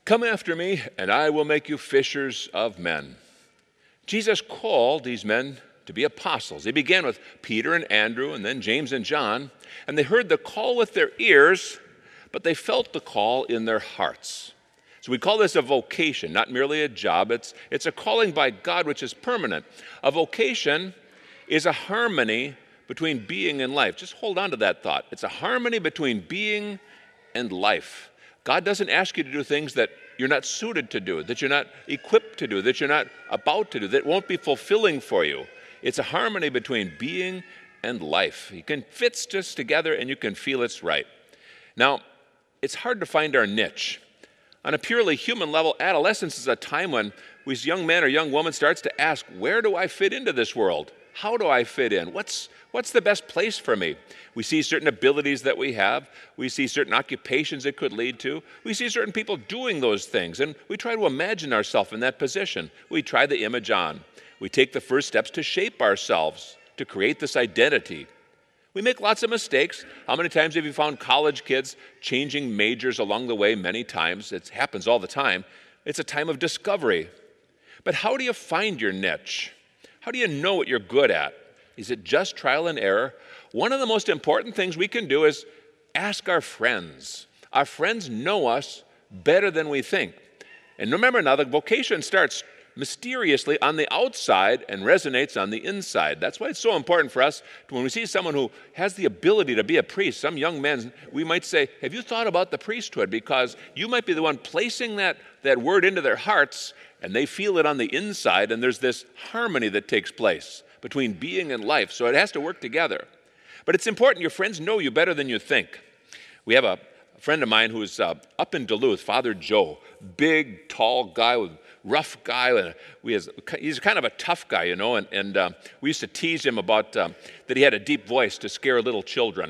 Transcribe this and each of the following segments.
Come after me, and I will make you fishers of men. Jesus called these men to be apostles. He began with Peter and Andrew, and then James and John, and they heard the call with their ears, but they felt the call in their hearts. So we call this a vocation, not merely a job. It's a calling by God which is permanent. A vocation is a harmony between being and life. Just hold on to that thought. It's a harmony between being and life. God doesn't ask you to do things that you're not suited to do, that you're not equipped to do, that you're not about to do, that won't be fulfilling for you. It's a harmony between being and life. You can fit this together and you can feel it's right. Now, it's hard to find our niche. On a purely human level, adolescence is a time when this young man or young woman starts to ask, where do I fit into this world? How do I fit in? What's the best place for me? We see certain abilities that we have. We see certain occupations it could lead to. We see certain people doing those things, and we try to imagine ourselves in that position. We try the image on. We take the first steps to shape ourselves, to create this identity. We make lots of mistakes. How many times have you found college kids changing majors along the way? Many times. It happens all the time. It's a time of discovery. But how do you find your niche? How do you know what you're good at? Is it just trial and error? One of the most important things we can do is ask our friends. Our friends know us better than we think. And remember now, the vocation starts mysteriously on the outside and resonates on the inside. That's why it's so important for us when we see someone who has the ability to be a priest, some young men, we might say, have you thought about the priesthood? Because you might be the one placing that word into their hearts, and they feel it on the inside, and there's this harmony that takes place between being and life. So it has to work together. But it's important your friends know you better than you think. We have a friend of mine who's up in Duluth, Father Joe, big, tall guy, rough guy. And he's kind of a tough guy, you know, and we used to tease him about that he had a deep voice to scare little children.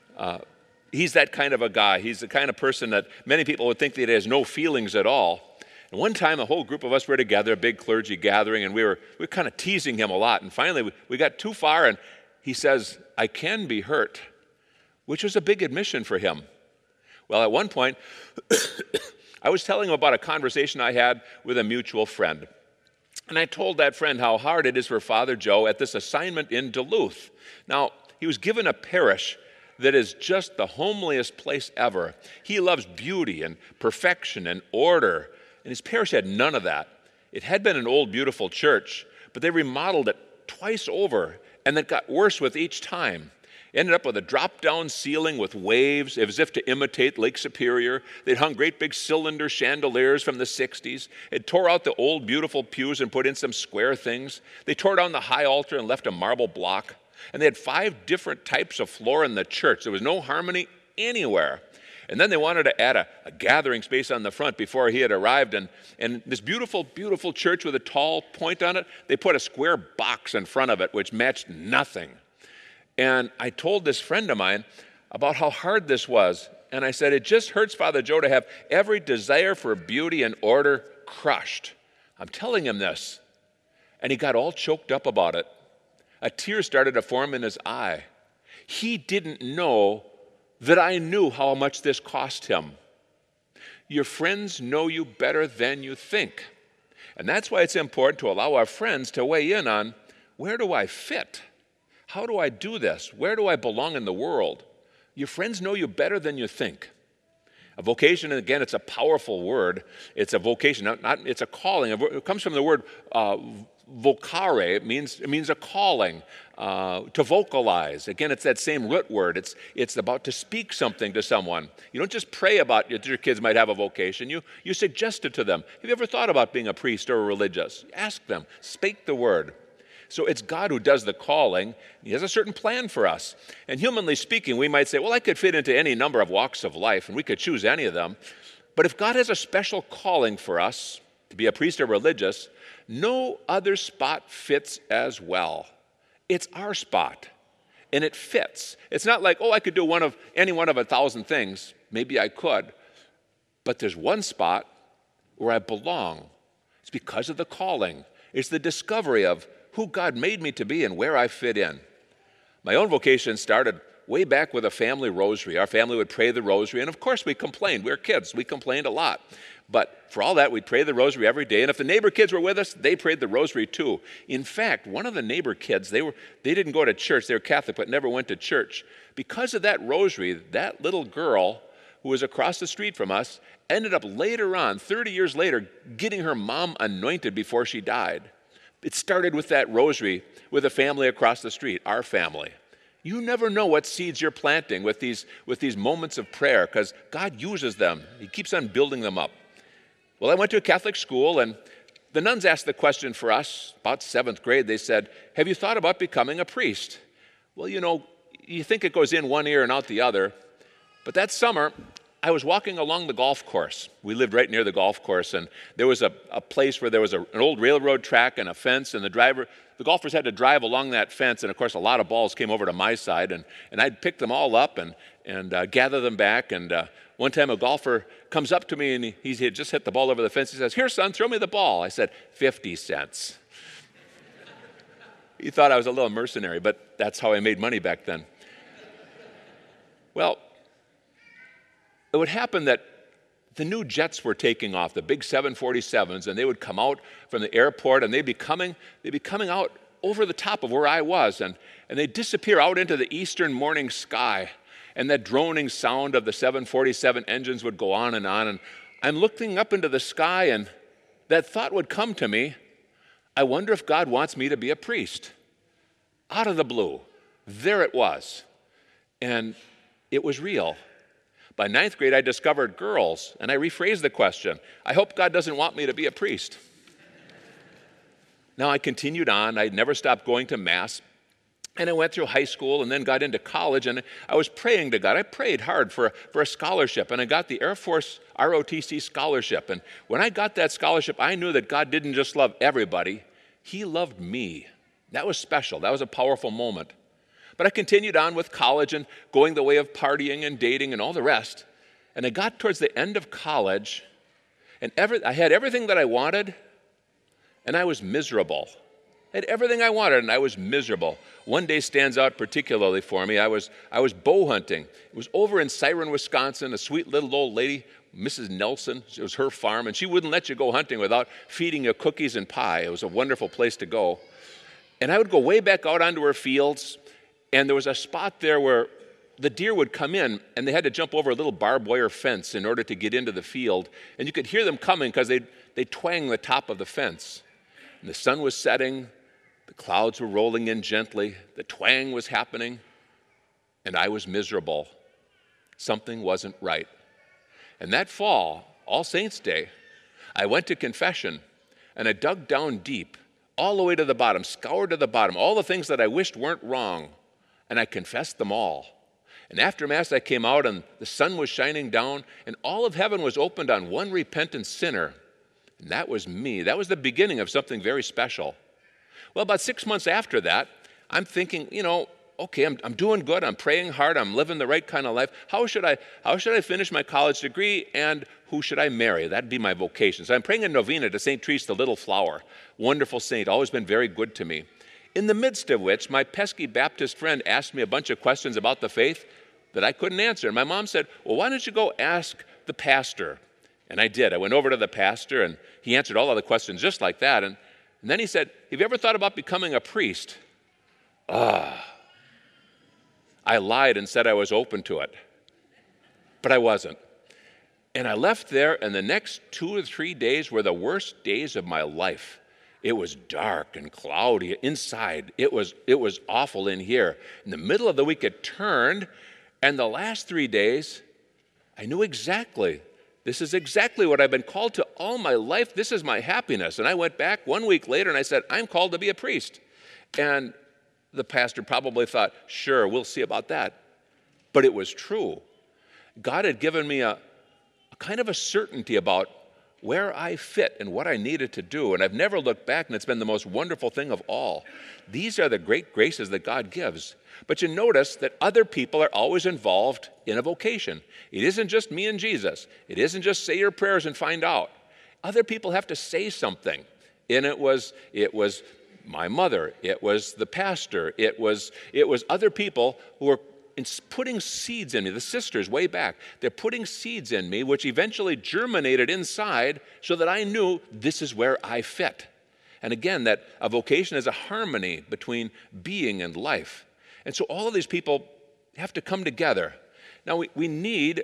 He's that kind of a guy. He's the kind of person that many people would think that he has no feelings at all. And one time, a whole group of us were together, a big clergy gathering, and we were kind of teasing him a lot. And finally, we got too far, and he says, I can be hurt, which was a big admission for him. Well, at one point, I was telling him about a conversation I had with a mutual friend. And I told that friend how hard it is for Father Joe at this assignment in Duluth. Now, he was given a parish that is just the homeliest place ever. He loves beauty and perfection and order. And his parish had none of that. It had been an old, beautiful church, but they remodeled it twice over, and it got worse with each time. Ended up with a drop-down ceiling with waves, as if to imitate Lake Superior. They'd hung great big cylinder chandeliers from the 60s. It tore out the old, beautiful pews and put in some square things. They tore down the high altar and left a marble block. And they had 5 different types of floor in the church. There was no harmony anywhere. And then they wanted to add a gathering space on the front before he had arrived. And this beautiful, beautiful church with a tall point on it, they put a square box in front of it, which matched nothing. And I told this friend of mine about how hard this was. And I said, it just hurts Father Joe to have every desire for beauty and order crushed. I'm telling him this. And he got all choked up about it. A tear started to form in his eye. He didn't know that I knew how much this cost him. Your friends know you better than you think. And that's why it's important to allow our friends to weigh in on, where do I fit? How do I do this? Where do I belong in the world? Your friends know you better than you think. A vocation, and again, it's a powerful word. It's a vocation, it's a calling. It comes from the word vocare. It means a calling, to vocalize. Again, it's that same root word. It's about to speak something to someone. You don't just pray about your kids might have a vocation. You suggest it to them. Have you ever thought about being a priest or a religious? Ask them. Speak the word. So it's God who does the calling. He has a certain plan for us. And humanly speaking, we might say, well, I could fit into any number of walks of life, and we could choose any of them. But if God has a special calling for us to be a priest or religious, no other spot fits as well. It's our spot, and it fits. It's not like, I could do any one of 1,000 things. Maybe I could. But there's one spot where I belong. It's because of the calling. It's the discovery of who God made me to be and where I fit in. My own vocation started way back with a family rosary. Our family would pray the rosary, and of course we complained. We were kids. We complained a lot. But for all that, we'd pray the rosary every day. And if the neighbor kids were with us, they prayed the rosary too. In fact, one of the neighbor kids, they didn't go to church. They were Catholic, but never went to church. Because of that rosary, that little girl who was across the street from us ended up later on, 30 years later, getting her mom anointed before she died. It started with that rosary with a family across the street, our family. You never know what seeds you're planting with these moments of prayer, because God uses them. He keeps on building them up. Well, I went to a Catholic school, and the nuns asked the question for us, about 7th grade. They said, have you thought about becoming a priest? Well, you think it goes in one ear and out the other. But that summer, I was walking along the golf course. We lived right near the golf course, and there was a place where there was an old railroad track and a fence, and the golfers had to drive along that fence, and of course a lot of balls came over to my side, and I'd pick them all up and gather them back. And one time a golfer comes up to me, and he had just hit the ball over the fence. He says, here, son, throw me the ball. I said, 50 cents. He thought I was a little mercenary, but that's how I made money back then. Well, it would happen that the new jets were taking off, the big 747s, and they would come out from the airport, and they'd be coming out over the top of where I was, and they'd disappear out into the eastern morning sky, and that droning sound of the 747 engines would go on, and I'm looking up into the sky, and that thought would come to me, I wonder if God wants me to be a priest. Out of the blue, there it was, and it was real. By 9th grade, I discovered girls, and I rephrased the question. I hope God doesn't want me to be a priest. Now, I continued on. I never stopped going to Mass, and I went through high school and then got into college, and I was praying to God. I prayed hard for a scholarship, and I got the Air Force ROTC scholarship. And when I got that scholarship, I knew that God didn't just love everybody. He loved me. That was special. That was a powerful moment. But I continued on with college and going the way of partying and dating and all the rest. And I got towards the end of college, and I had everything that I wanted, and I was miserable. I had everything I wanted, and I was miserable. One day stands out particularly for me. I was bow hunting. It was over in Siren, Wisconsin. A sweet little old lady, Mrs. Nelson, it was her farm, and she wouldn't let you go hunting without feeding you cookies and pie. It was a wonderful place to go. And I would go way back out onto her fields, and there was a spot there where the deer would come in, and they had to jump over a little barbed wire fence in order to get into the field. And you could hear them coming because they'd twang the top of the fence. And the sun was setting, the clouds were rolling in gently, the twang was happening, and I was miserable. Something wasn't right. And that fall, All Saints' Day, I went to confession, and I dug down deep, all the way to the bottom, scoured to the bottom, all the things that I wished weren't wrong, and I confessed them all. And after Mass, I came out, and the sun was shining down, and all of heaven was opened on one repentant sinner, and that was me. That was the beginning of something very special. Well, about 6 months after that, I'm thinking, okay, I'm doing good, I'm praying hard, I'm living the right kind of life. How should I finish my college degree, and who should I marry? That'd be my vocation. So I'm praying a novena to St. Therese the Little Flower. Wonderful saint, always been very good to me. In the midst of which, my pesky Baptist friend asked me a bunch of questions about the faith that I couldn't answer. And my mom said, well, why don't you go ask the pastor? And I did. I went over to the pastor, and he answered all of the questions just like that. And then he said, have you ever thought about becoming a priest? I lied and said I was open to it, but I wasn't. And I left there, and the next 2 or 3 days were the worst days of my life. It was dark and cloudy inside. It was awful in here. In the middle of the week, it turned, and the last 3 days, I knew exactly. This is exactly what I've been called to all my life. This is my happiness. And I went back 1 week later, and I said, I'm called to be a priest. And the pastor probably thought, sure, we'll see about that. But it was true. God had given me a kind of a certainty about where I fit and what I needed to do. And I've never looked back, and it's been the most wonderful thing of all. These are the great graces that God gives. But you notice that other people are always involved in a vocation. It isn't just me and Jesus. It isn't just say your prayers and find out. Other people have to say something. And it was my mother. It was the pastor. It was other people who were putting seeds in me. The sisters way back, they're putting seeds in me, which eventually germinated inside so that I knew this is where I fit. And again, that a vocation is a harmony between being and life. And so all of these people have to come together. Now, we need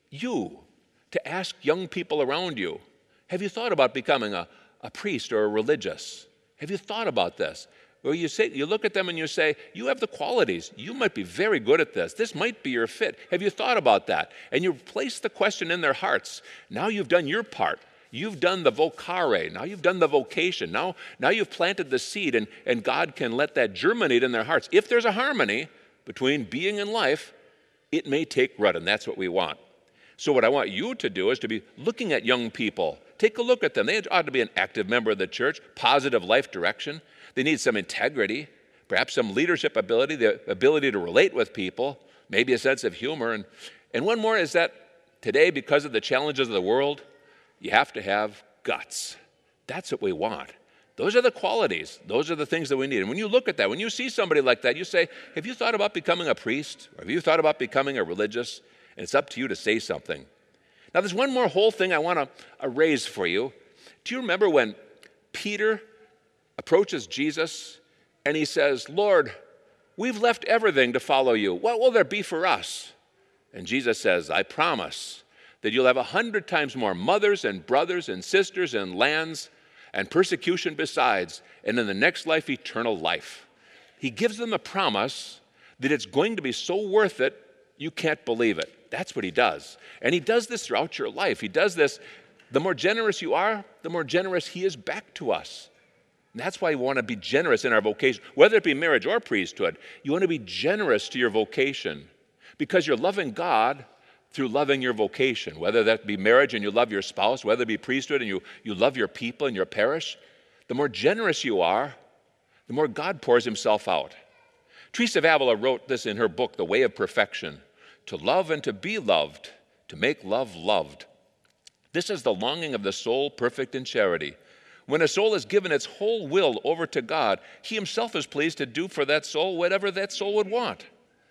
you to ask young people around you, have you thought about becoming a priest or a religious? Have you thought about this? Or you look at them and you say, you have the qualities. You might be very good at this. This might be your fit. Have you thought about that? And you place the question in their hearts. Now you've done your part. You've done the vocare. Now you've done the vocation. Now you've planted the seed, and God can let that germinate in their hearts. If there's a harmony between being and life, it may take root, and that's what we want. So what I want you to do is to be looking at young people. Take a look at them. They ought to be an active member of the church, positive life direction. They need some integrity, perhaps some leadership ability, the ability to relate with people, maybe a sense of humor. And one more is that today, because of the challenges of the world, you have to have guts. That's what we want. Those are the qualities. Those are the things that we need. And when you look at that, when you see somebody like that, you say, have you thought about becoming a priest? Or have you thought about becoming a religious? And it's up to you to say something. Now, there's one more whole thing I want to raise for you. Do you remember when Peter approaches Jesus and he says, Lord, we've left everything to follow you. What will there be for us? And Jesus says, I promise that you'll have 100 times more mothers and brothers and sisters and lands and persecution besides, and in the next life, eternal life. He gives them a promise that it's going to be so worth it, you can't believe it. That's what he does. And he does this throughout your life. He does this. The more generous you are, the more generous he is back to us. And that's why we want to be generous in our vocation, whether it be marriage or priesthood. You want to be generous to your vocation because you're loving God through loving your vocation, whether that be marriage and you love your spouse, whether it be priesthood and you love your people and your parish. The more generous you are, the more God pours himself out. Teresa of Avila wrote this in her book, The Way of Perfection, to love and to be loved, to make love loved. This is the longing of the soul perfect in charity. When a soul has given its whole will over to God, he himself is pleased to do for that soul whatever that soul would want.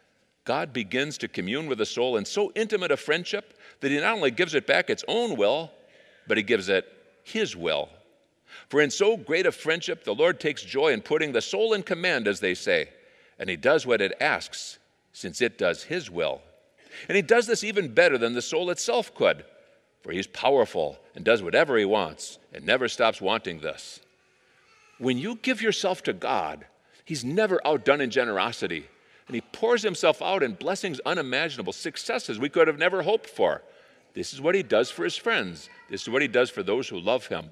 God begins to commune with the soul in so intimate a friendship that he not only gives it back its own will, but he gives it his will. For in so great a friendship, the Lord takes joy in putting the soul in command, as they say, and he does what it asks, since it does his will. And he does this even better than the soul itself could, for he's powerful and does whatever he wants and never stops wanting this. When you give yourself to God, he's never outdone in generosity, and he pours himself out in blessings unimaginable, successes we could have never hoped for. This is what he does for his friends. This is what he does for those who love him.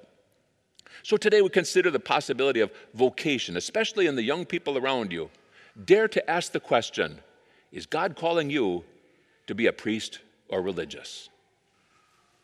So today we consider the possibility of vocation, especially in the young people around you. Dare to ask the question, is God calling you to be a priest or religious?